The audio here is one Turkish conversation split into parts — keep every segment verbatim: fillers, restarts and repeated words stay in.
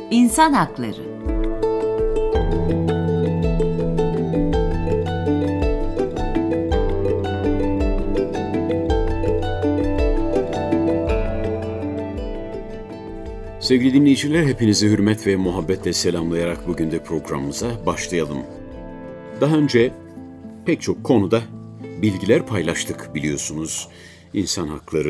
İnsan Hakları. Sevgili dinleyiciler, hepinizi hürmet ve muhabbetle selamlayarak bugün de programımıza başlayalım. Daha önce pek çok konuda bilgiler paylaştık biliyorsunuz. İnsan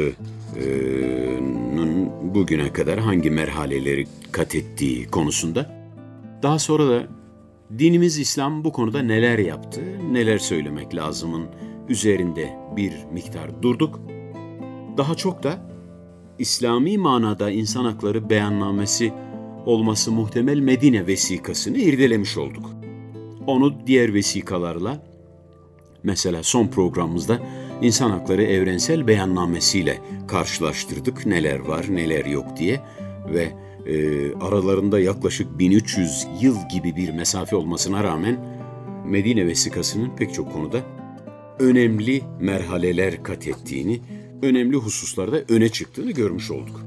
haklarının bugüne kadar hangi merhaleleri kat ettiği konusunda. Daha sonra da dinimiz İslam bu konuda neler yaptı, neler söylemek lazımın üzerinde bir miktar durduk. Daha çok da İslami manada insan hakları beyannamesi olması muhtemel Medine vesikasını irdelemiş olduk. Onu diğer vesikalarla, mesela son programımızda insan hakları evrensel beyannamesiyle karşılaştırdık. Neler var, neler yok diye ve e, aralarında yaklaşık bin üç yüz yıl gibi bir mesafe olmasına rağmen Medine vesikasının pek çok konuda önemli merhaleler kat ettiğini, önemli hususlarda öne çıktığını görmüş olduk.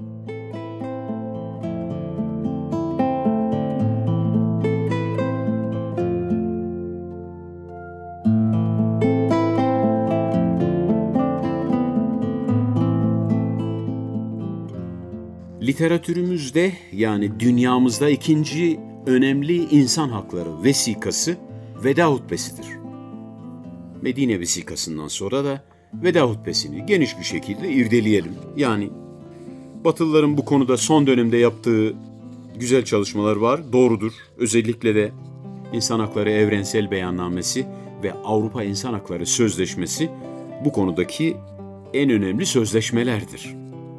Literatürümüzde, yani dünyamızda ikinci önemli insan hakları vesikası Veda Hutbesi'dir. Medine vesikasından sonra da Veda Hutbesi'ni geniş bir şekilde irdeleyelim. Yani Batılıların bu konuda son dönemde yaptığı güzel çalışmalar var, doğrudur. Özellikle de İnsan Hakları Evrensel Beyannamesi ve Avrupa İnsan Hakları Sözleşmesi bu konudaki en önemli sözleşmelerdir.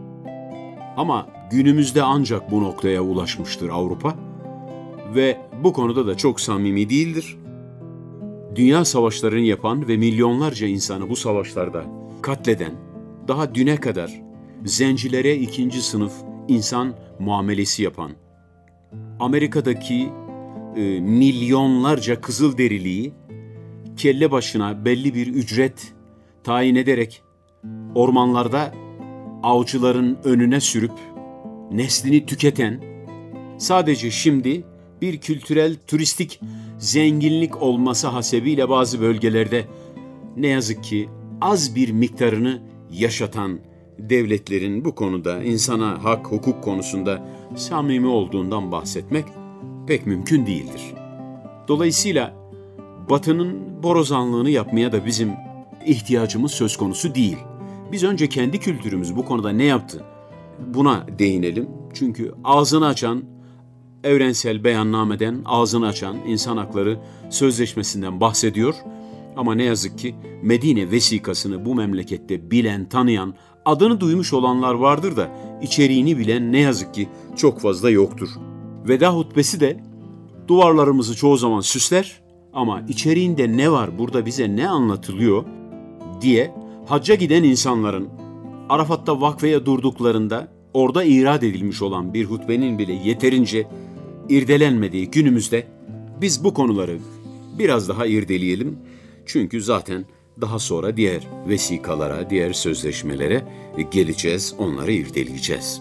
Ama günümüzde ancak bu noktaya ulaşmıştır Avrupa ve bu konuda da çok samimi değildir. Dünya savaşlarını yapan ve milyonlarca insanı bu savaşlarda katleden, daha düne kadar zencilere ikinci sınıf insan muamelesi yapan, Amerika'daki e, milyonlarca Kızılderiliyi kelle başına belli bir ücret tayin ederek ormanlarda avcıların önüne sürüp neslini tüketen, sadece şimdi bir kültürel, turistik zenginlik olması hasebiyle bazı bölgelerde ne yazık ki az bir miktarını yaşatan devletlerin bu konuda insana hak, hukuk konusunda samimi olduğundan bahsetmek pek mümkün değildir. Dolayısıyla Batı'nın borazanlığını yapmaya da bizim ihtiyacımız söz konusu değil. Biz önce kendi kültürümüz bu konuda ne yaptı? Buna değinelim. Çünkü ağzını açan, evrensel beyannameden ağzını açan insan hakları sözleşmesinden bahsediyor. Ama ne yazık ki Medine vesikasını bu memlekette bilen, tanıyan, adını duymuş olanlar vardır da içeriğini bilen ne yazık ki çok fazla yoktur. Veda hutbesi de duvarlarımızı çoğu zaman süsler ama içeriğinde ne var, burada bize ne anlatılıyor diye hacca giden insanların Arafat'ta vakfeye durduklarında orada irad edilmiş olan bir hutbenin bile yeterince irdelenmediği günümüzde biz bu konuları biraz daha irdeleyelim. Çünkü zaten daha sonra diğer vesikalara, diğer sözleşmelere geleceğiz, onları irdeleyeceğiz.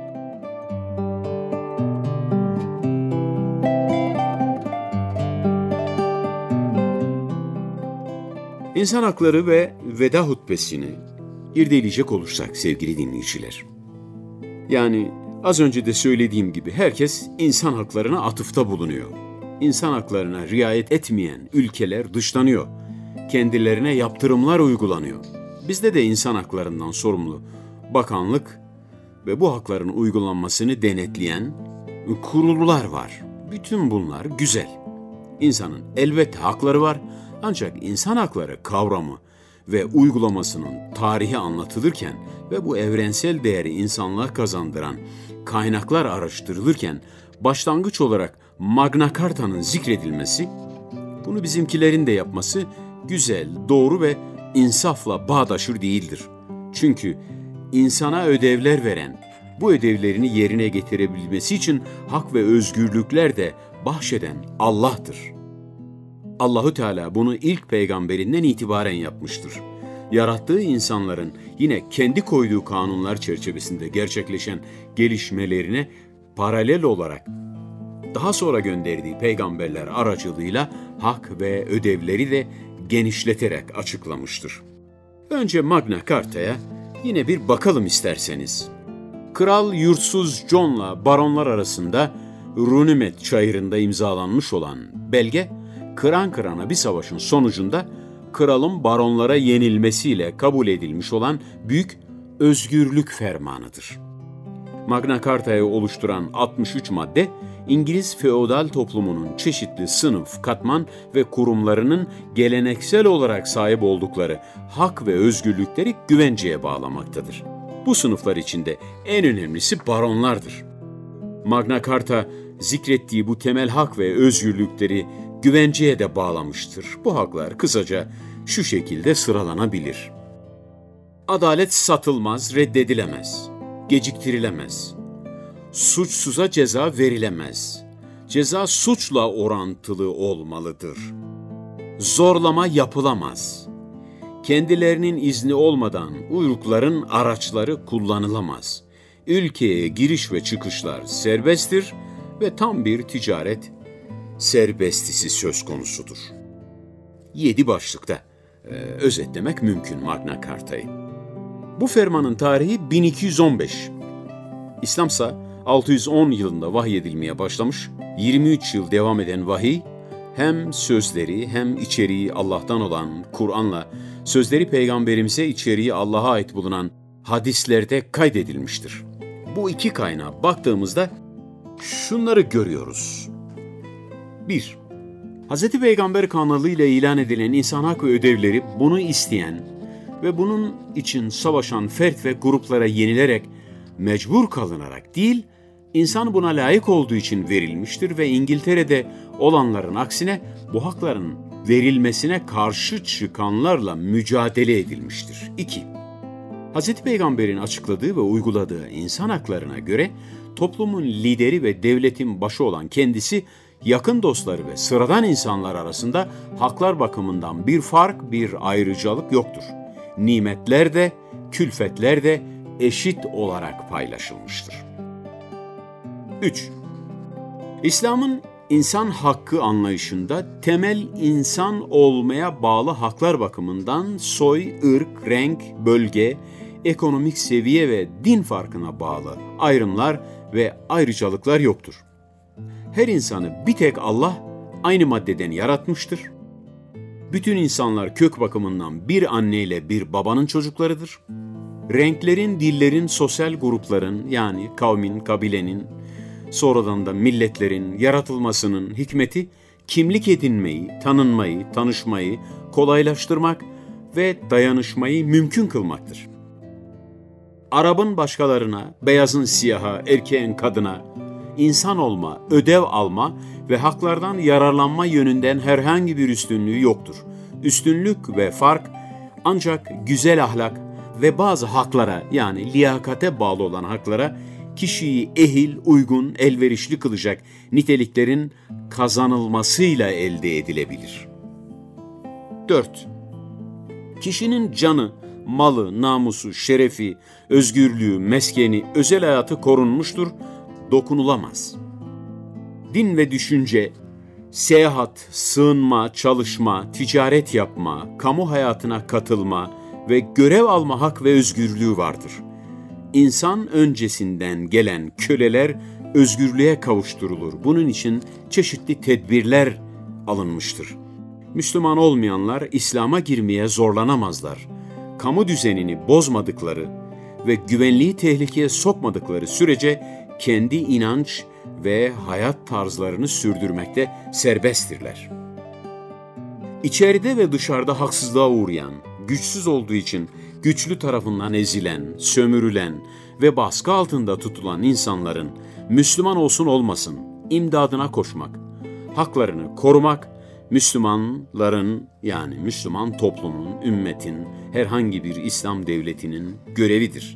İnsan hakları ve Veda hutbesini irdeleyecek olursak sevgili dinleyiciler. Yani az önce de söylediğim gibi herkes insan haklarına atıfta bulunuyor. İnsan haklarına riayet etmeyen ülkeler dışlanıyor. Kendilerine yaptırımlar uygulanıyor. Bizde de insan haklarından sorumlu bakanlık ve bu hakların uygulanmasını denetleyen kurullar var. Bütün bunlar güzel. İnsanın elbette hakları var. Ancak insan hakları kavramı ve uygulamasının tarihi anlatılırken ve bu evrensel değeri insanlığa kazandıran kaynaklar araştırılırken başlangıç olarak Magna Carta'nın zikredilmesi, bunu bizimkilerin de yapması güzel, doğru ve insafla bağdaşır değildir. Çünkü insana ödevler veren, bu ödevlerini yerine getirebilmesi için hak ve özgürlükler de bahşeden Allah'tır. Allahü Teala bunu ilk peygamberinden itibaren yapmıştır. Yarattığı insanların yine kendi koyduğu kanunlar çerçevesinde gerçekleşen gelişmelerine paralel olarak daha sonra gönderdiği peygamberler aracılığıyla hak ve ödevleri de genişleterek açıklamıştır. Önce Magna Carta'ya yine bir bakalım isterseniz. Kral Yurtsuz John'la baronlar arasında Runemet çayırında imzalanmış olan belge, kıran kırana bir savaşın sonucunda kralın baronlara yenilmesiyle kabul edilmiş olan büyük özgürlük fermanıdır. Magna Carta'yı oluşturan altmış üç madde, İngiliz feodal toplumunun çeşitli sınıf, katman ve kurumlarının geleneksel olarak sahip oldukları hak ve özgürlükleri güvenceye bağlamaktadır. Bu sınıflar içinde en önemlisi baronlardır. Magna Carta zikrettiği bu temel hak ve özgürlükleri güvenceye de bağlamıştır. Bu haklar kısaca şu şekilde sıralanabilir. Adalet satılmaz, reddedilemez, geciktirilemez. Suçsuza ceza verilemez. Ceza suçla orantılı olmalıdır. Zorlama yapılamaz. Kendilerinin izni olmadan uyrukların araçları kullanılamaz. Ülkeye giriş ve çıkışlar serbesttir ve tam bir ticaret serbestisi söz konusudur. Yedi başlıkta e, özetlemek mümkün Magna Carta'yı. Bu fermanın tarihi bin iki yüz on beş. İslamsa altı yüz on yılında vahyedilmeye başlamış, yirmi üç yıl devam eden vahiy, hem sözleri hem içeriği Allah'tan olan Kur'an'la, sözleri Peygamberimize, içeriği Allah'a ait bulunan hadislerde kaydedilmiştir. Bu iki kaynağa baktığımızda şunları görüyoruz. bir. Hz. Peygamber kanalıyla ilan edilen insan hakkı ödevleri bunu isteyen ve bunun için savaşan fert ve gruplara yenilerek, mecbur kalınarak değil, insan buna layık olduğu için verilmiştir ve İngiltere'de olanların aksine bu hakların verilmesine karşı çıkanlarla mücadele edilmiştir. iki. Hz. Peygamber'in açıkladığı ve uyguladığı insan haklarına göre toplumun lideri ve devletin başı olan kendisi, yakın dostları ve sıradan insanlar arasında haklar bakımından bir fark, bir ayrıcalık yoktur. Nimetler de, külfetler de eşit olarak paylaşılmıştır. üç. İslam'ın insan hakkı anlayışında temel insan olmaya bağlı haklar bakımından soy, ırk, renk, bölge, ekonomik seviye ve din farkına bağlı ayrımlar ve ayrıcalıklar yoktur. Her insanı bir tek Allah aynı maddeden yaratmıştır. Bütün insanlar kök bakımından bir anneyle bir babanın çocuklarıdır. Renklerin, dillerin, sosyal grupların yani kavmin, kabilenin, sonradan da milletlerin yaratılmasının hikmeti kimlik edinmeyi, tanınmayı, tanışmayı kolaylaştırmak ve dayanışmayı mümkün kılmaktır. Arap'ın başkalarına, beyazın siyaha, erkeğin kadına, insan olma, ödev alma ve haklardan yararlanma yönünden herhangi bir üstünlüğü yoktur. Üstünlük ve fark ancak güzel ahlak ve bazı haklara yani liyakate bağlı olan haklara kişiyi ehil, uygun, elverişli kılacak niteliklerin kazanılmasıyla elde edilebilir. dört. Kişinin canı, malı, namusu, şerefi, özgürlüğü, meskeni, özel hayatı korunmuştur, dokunulamaz. Din ve düşünce, seyahat, sığınma, çalışma, ticaret yapma, kamu hayatına katılma ve görev alma hak ve özgürlüğü vardır. İnsan öncesinden gelen köleler özgürlüğe kavuşturulur. Bunun için çeşitli tedbirler alınmıştır. Müslüman olmayanlar İslam'a girmeye zorlanamazlar. Kamu düzenini bozmadıkları ve güvenliği tehlikeye sokmadıkları sürece kendi inanç ve hayat tarzlarını sürdürmekte serbesttirler. İçeride ve dışarıda haksızlığa uğrayan, güçsüz olduğu için güçlü tarafından ezilen, sömürülen ve baskı altında tutulan insanların Müslüman olsun olmasın imdadına koşmak, haklarını korumak, Müslümanların yani Müslüman toplumun, ümmetin, herhangi bir İslam devletinin görevidir.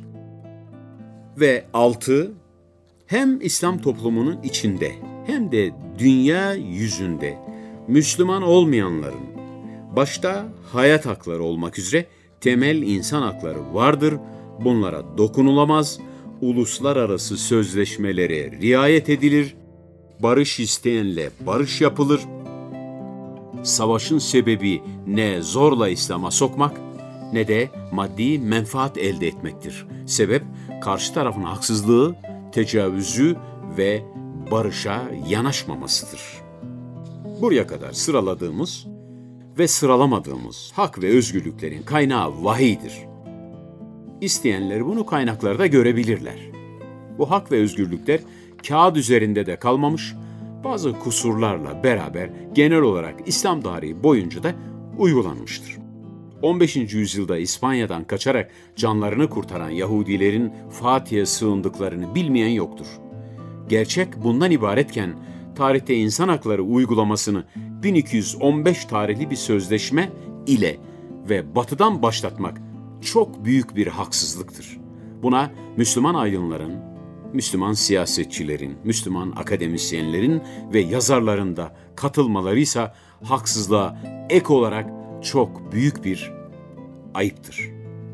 Ve altı, hem İslam toplumunun içinde hem de dünya yüzünde Müslüman olmayanların, başta hayat hakları olmak üzere temel insan hakları vardır, bunlara dokunulamaz, uluslararası sözleşmelere riayet edilir, barış isteyenle barış yapılır. Savaşın sebebi ne zorla İslam'a sokmak ne de maddi menfaat elde etmektir. Sebep karşı tarafın haksızlığı, tecavüzü ve barışa yanaşmamasıdır. Buraya kadar sıraladığımız ve sıralamadığımız hak ve özgürlüklerin kaynağı vahiydir. İsteyenler bunu kaynaklarda görebilirler. Bu hak ve özgürlükler kağıt üzerinde de kalmamış, bazı kusurlarla beraber genel olarak İslam tarihi boyunca da uygulanmıştır. on beşinci yüzyılda İspanya'dan kaçarak canlarını kurtaran Yahudilerin Fatih'e sığındıklarını bilmeyen yoktur. Gerçek bundan ibaretken tarihte insan hakları uygulamasını bin iki yüz on beş tarihli bir sözleşme ile ve batıdan başlatmak çok büyük bir haksızlıktır. Buna Müslüman aydınların, Müslüman siyasetçilerin, Müslüman akademisyenlerin ve yazarların da katılmaları ise haksızlığa ek olarak çok büyük bir ayıptır.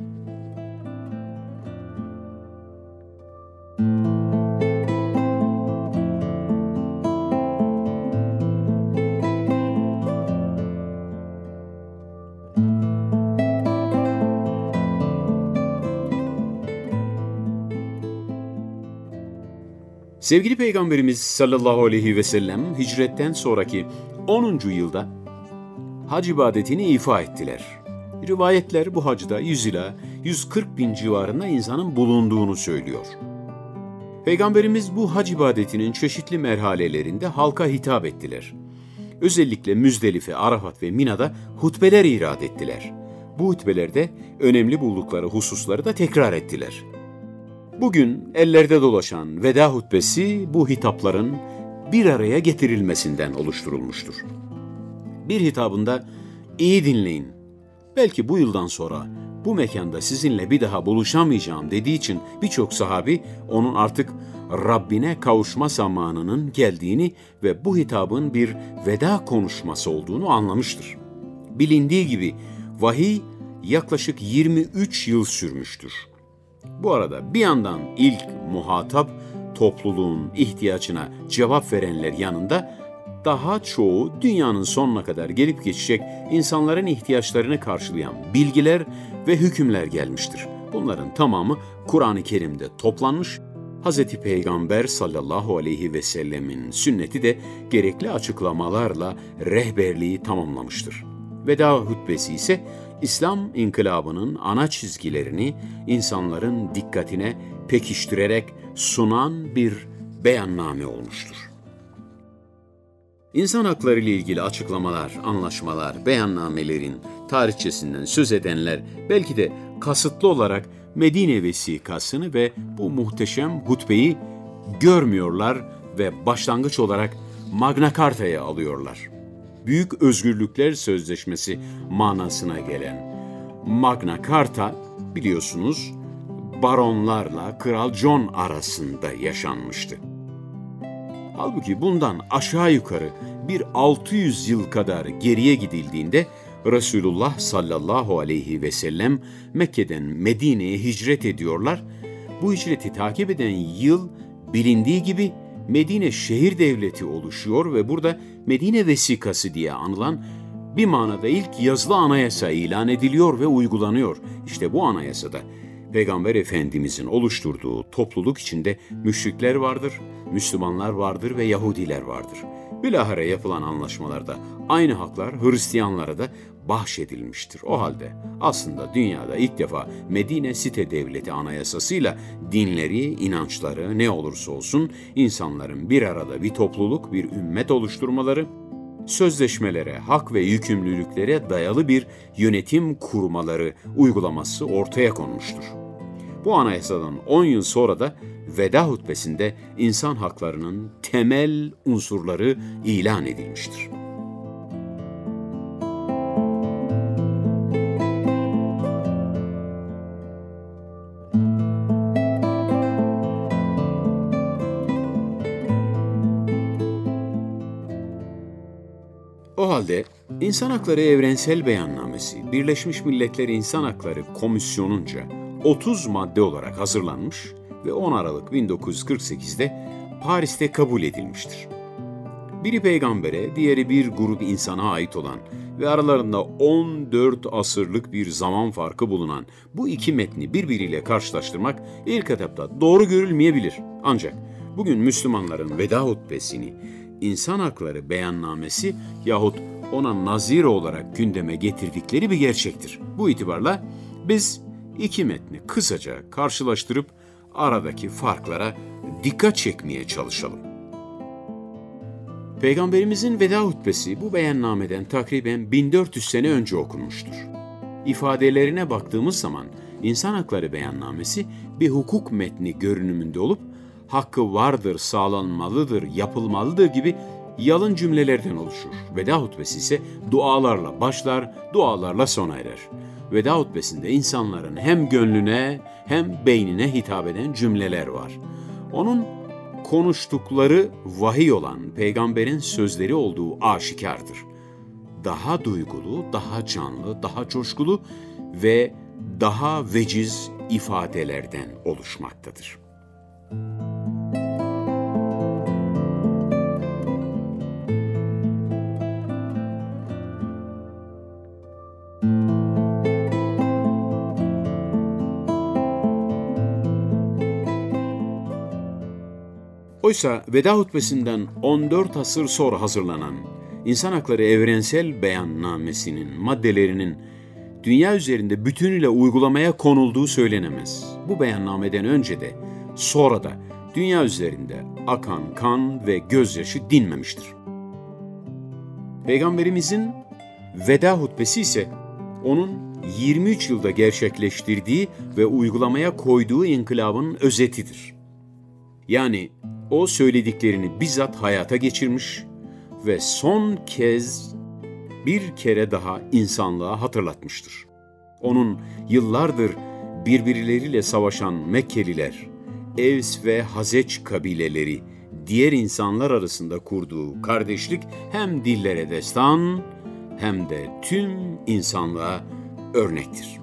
Sevgili Peygamberimiz sallallahu aleyhi ve sellem hicretten sonraki onuncu yılda hac ibadetini ifa ettiler. Rivayetler bu hacda yüz ila yüz kırk bin civarında insanın bulunduğunu söylüyor. Peygamberimiz bu hac ibadetinin çeşitli merhalelerinde halka hitap ettiler. Özellikle Müzdelife, Arafat ve Mina'da hutbeler irad ettiler. Bu hutbelerde önemli buldukları hususları da tekrar ettiler. Bugün ellerde dolaşan veda hutbesi bu hitapların bir araya getirilmesinden oluşturulmuştur. Bir hitabında iyi dinleyin, belki bu yıldan sonra bu mekanda sizinle bir daha buluşamayacağım dediği için birçok sahabi onun artık Rabbine kavuşma zamanının geldiğini ve bu hitabın bir veda konuşması olduğunu anlamıştır. Bilindiği gibi vahiy yaklaşık yirmi üç yıl sürmüştür. Bu arada bir yandan ilk muhatap topluluğun ihtiyacına cevap verenler yanında daha çoğu dünyanın sonuna kadar gelip geçecek insanların ihtiyaçlarını karşılayan bilgiler ve hükümler gelmiştir. Bunların tamamı Kur'an-ı Kerim'de toplanmış, Hz. Peygamber sallallahu aleyhi ve sellemin sünneti de gerekli açıklamalarla rehberliği tamamlamıştır. Veda hutbesi ise İslam inkılabının ana çizgilerini insanların dikkatine pekiştirerek sunan bir beyanname olmuştur. İnsan hakları ile ilgili açıklamalar, anlaşmalar, beyannamelerin tarihçesinden söz edenler belki de kasıtlı olarak Medine vesikasını ve bu muhteşem hutbeyi görmüyorlar ve başlangıç olarak Magna Carta'ya alıyorlar. Büyük Özgürlükler Sözleşmesi manasına gelen Magna Carta biliyorsunuz baronlarla Kral John arasında yaşanmıştı. Halbuki bundan aşağı yukarı bir altı yüz yıl kadar geriye gidildiğinde Resulullah sallallahu aleyhi ve sellem Mekke'den Medine'ye hicret ediyorlar. Bu hicreti takip eden yıl bilindiği gibi Medine şehir devleti oluşuyor ve burada Medine vesikası diye anılan bir manada ilk yazılı anayasa ilan ediliyor ve uygulanıyor. İşte bu anayasada Peygamber Efendimizin oluşturduğu topluluk içinde müşrikler vardır, Müslümanlar vardır ve Yahudiler vardır. Bilahare yapılan anlaşmalarda aynı haklar Hristiyanlara da bahşedilmiştir. O halde aslında dünyada ilk defa Medine Site Devleti Anayasası'yla dinleri, inançları ne olursa olsun insanların bir arada bir topluluk, bir ümmet oluşturmaları, sözleşmelere, hak ve yükümlülüklere dayalı bir yönetim kurmaları uygulaması ortaya konmuştur. Bu anayasadan on yıl sonra da veda hutbesinde insan haklarının temel unsurları ilan edilmiştir. O halde İnsan Hakları Evrensel Beyannamesi, Birleşmiş Milletler İnsan Hakları Komisyonu'nca otuz madde olarak hazırlanmış ve on Aralık bin dokuz yüz kırk sekizde Paris'te kabul edilmiştir. Biri peygambere, diğeri bir grup insana ait olan ve aralarında on dört asırlık bir zaman farkı bulunan bu iki metni birbiriyle karşılaştırmak ilk etapta doğru görülmeyebilir. Ancak bugün Müslümanların veda hutbesini insan hakları beyannamesi yahut ona nazir olarak gündeme getirdikleri bir gerçektir. Bu itibarla biz iki metni kısaca karşılaştırıp aradaki farklara dikkat çekmeye çalışalım. Peygamberimizin veda hutbesi bu beyannameden takriben bin dört yüz sene önce okunmuştur. İfadelerine baktığımız zaman insan hakları beyannamesi bir hukuk metni görünümünde olup hakkı vardır, sağlanmalıdır, yapılmalıdır gibi yalın cümlelerden oluşur. Veda hutbesi ise dualarla başlar, dualarla sona erer. Veda hutbesinde insanların hem gönlüne hem beynine hitap eden cümleler var. Onun konuştukları vahiy olan peygamberin sözleri olduğu aşikardır. Daha duygulu, daha canlı, daha coşkulu ve daha veciz ifadelerden oluşmaktadır. Oysa veda hutbesinden on dört asır sonra hazırlanan İnsan Hakları Evrensel Beyannamesi'nin maddelerinin dünya üzerinde bütünüyle uygulamaya konulduğu söylenemez. Bu beyannameden önce de sonra da dünya üzerinde akan kan ve gözyaşı dinmemiştir. Peygamberimizin veda hutbesi ise onun yirmi üç yılda gerçekleştirdiği ve uygulamaya koyduğu inkılabın özetidir. Yani o söylediklerini bizzat hayata geçirmiş ve son kez bir kere daha insanlığa hatırlatmıştır. Onun yıllardır birbirleriyle savaşan Mekkeliler, Evs ve Hazeç kabileleri, diğer insanlar arasında kurduğu kardeşlik hem dillere destan hem de tüm insanlığa örnektir.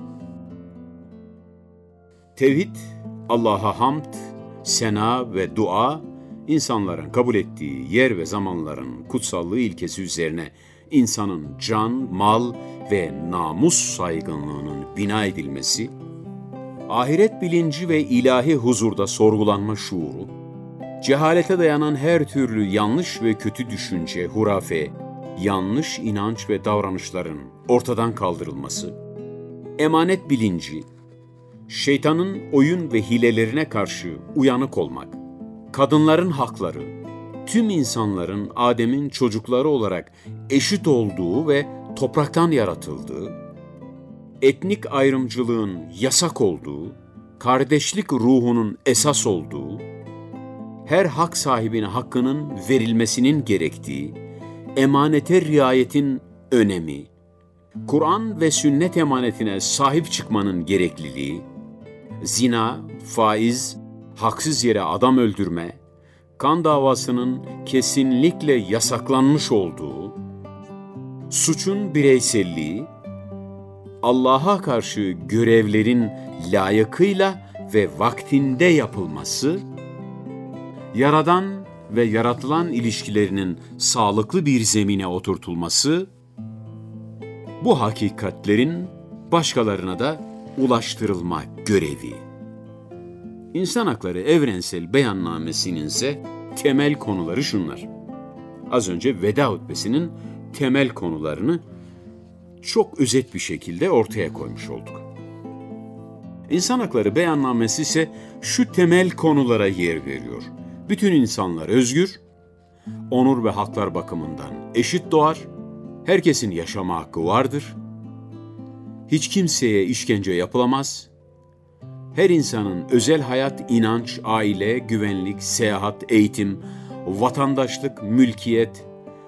Tevhid, Allah'a hamd, sena ve dua, insanların kabul ettiği yer ve zamanların kutsallığı ilkesi üzerine insanın can, mal ve namus saygınlığının bina edilmesi, ahiret bilinci ve ilahi huzurda sorgulanma şuuru, cehalete dayanan her türlü yanlış ve kötü düşünce, hurafe, yanlış inanç ve davranışların ortadan kaldırılması, emanet bilinci, şeytanın oyun ve hilelerine karşı uyanık olmak, kadınların hakları, tüm insanların Adem'in çocukları olarak eşit olduğu ve topraktan yaratıldığı, etnik ayrımcılığın yasak olduğu, kardeşlik ruhunun esas olduğu, her hak sahibine hakkının verilmesinin gerektiği, emanete riayetin önemi, Kur'an ve sünnet emanetine sahip çıkmanın gerekliliği, zina, faiz, haksız yere adam öldürme, kan davasının kesinlikle yasaklanmış olduğu, suçun bireyselliği, Allah'a karşı görevlerin layıkıyla ve vaktinde yapılması, Yaradan ve yaratılan ilişkilerinin sağlıklı bir zemine oturtulması, bu hakikatlerin başkalarına da ulaştırılma görevi. İnsan Hakları Evrensel Beyannamesi'nin ise temel konuları şunlar. Az önce veda hutbesinin temel konularını çok özet bir şekilde ortaya koymuş olduk. İnsan Hakları Beyannamesi ise şu temel konulara yer veriyor. Bütün insanlar özgür, onur ve haklar bakımından eşit doğar, herkesin yaşama hakkı vardır, hiç kimseye işkence yapılamaz, her insanın özel hayat, inanç, aile, güvenlik, seyahat, eğitim, vatandaşlık, mülkiyet,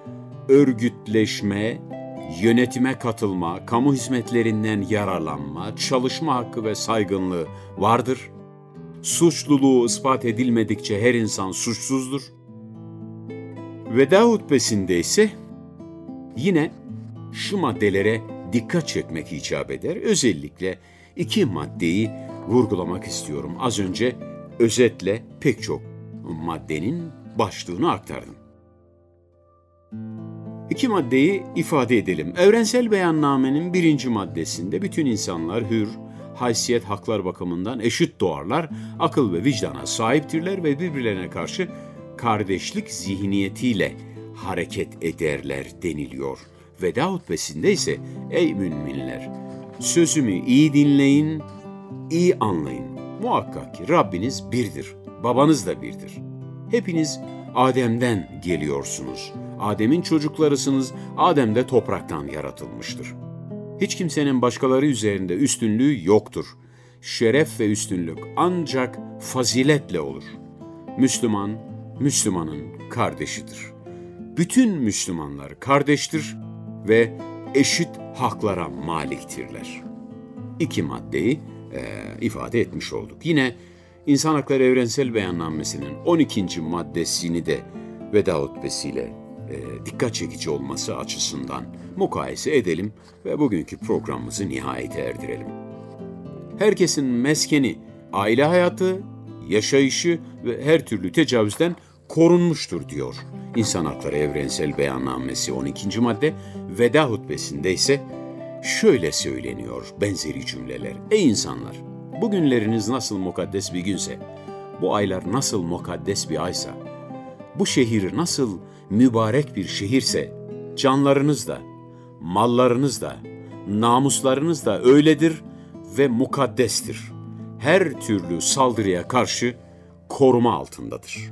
örgütleşme, yönetime katılma, kamu hizmetlerinden yararlanma, çalışma hakkı ve saygınlığı vardır. Suçluluğu ispat edilmedikçe her insan suçsuzdur. Veda hutbesinde ise yine şu maddelere dikkat çekmek icap eder. Özellikle iki maddeyi vurgulamak istiyorum. Az önce özetle pek çok maddenin başlığını aktardım. İki maddeyi ifade edelim. Evrensel Beyannamenin birinci maddesinde bütün insanlar hür, haysiyet, haklar bakımından eşit doğarlar, akıl ve vicdana sahiptirler ve birbirlerine karşı kardeşlik zihniyetiyle hareket ederler deniliyor. Veda hutbesinde ise ey müminler, sözümü iyi dinleyin, iyi anlayın. Muhakkak ki Rabbiniz birdir, babanız da birdir. Hepiniz Adem'den geliyorsunuz. Adem'in çocuklarısınız, Adem de topraktan yaratılmıştır. Hiç kimsenin başkaları üzerinde üstünlüğü yoktur. Şeref ve üstünlük ancak faziletle olur. Müslüman, Müslümanın kardeşidir. Bütün Müslümanlar kardeştir ve eşit haklara maliktirler. İki maddeyi e, ifade etmiş olduk. Yine İnsan Hakları Evrensel Beyannamesi'nin on ikinci maddesini de veda hutbesiyle e, dikkat çekici olması açısından mukayese edelim ve bugünkü programımızı nihayete erdirelim. Herkesin meskeni, aile hayatı, yaşayışı ve her türlü tecavüzden korunmuştur diyor İnsan Hakları Evrensel Beyannamesi on ikinci madde. Veda hutbesinde ise şöyle söyleniyor benzeri cümleler. Ey insanlar! Bugünleriniz nasıl mukaddes bir günse, bu aylar nasıl mukaddes bir aysa, bu şehir nasıl mübarek bir şehirse, canlarınız da, mallarınız da, namuslarınız da öyledir ve mukaddestir. Her türlü saldırıya karşı koruma altındadır.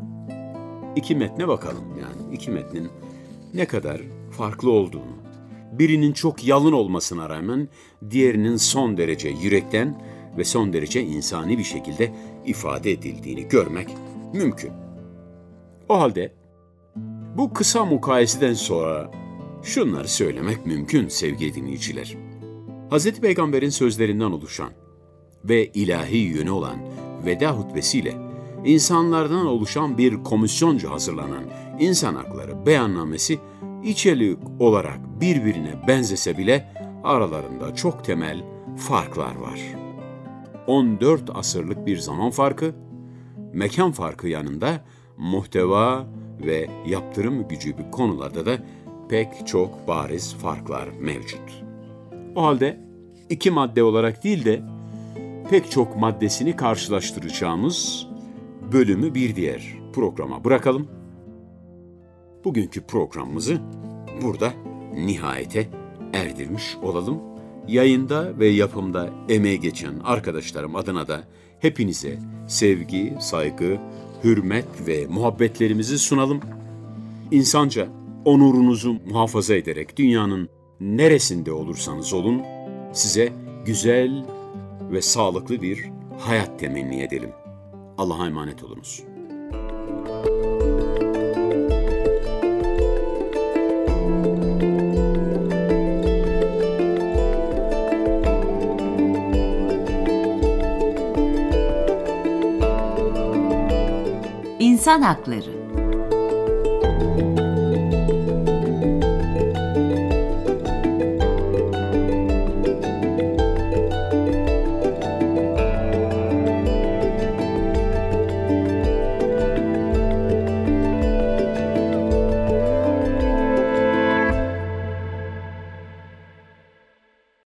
İki metne bakalım yani. İki metnin ne kadar farklı olduğunu, birinin çok yalın olmasına rağmen diğerinin son derece yürekten ve son derece insani bir şekilde ifade edildiğini görmek mümkün. O halde bu kısa mukayeseden sonra şunları söylemek mümkün sevgili dinleyiciler. Hazreti Peygamber'in sözlerinden oluşan ve ilahi yönü olan veda hutbesiyle insanlardan oluşan bir komisyonca hazırlanan İnsan Hakları Beyannamesi içerik olarak birbirine benzese bile aralarında çok temel farklar var. on dört asırlık bir zaman farkı, mekan farkı yanında muhteva ve yaptırım gücü gibi konularda da pek çok bariz farklar mevcut. O halde iki madde olarak değil de pek çok maddesini karşılaştıracağımız bölümü bir diğer programa bırakalım. Bugünkü programımızı burada nihayete erdirmiş olalım. Yayında ve yapımda emeği geçen arkadaşlarım adına da hepinize sevgi, saygı, hürmet ve muhabbetlerimizi sunalım. İnsanca onurunuzu muhafaza ederek dünyanın neresinde olursanız olun size güzel ve sağlıklı bir hayat temenni edelim. Allah'a emanet olunuz. İnsan Hakları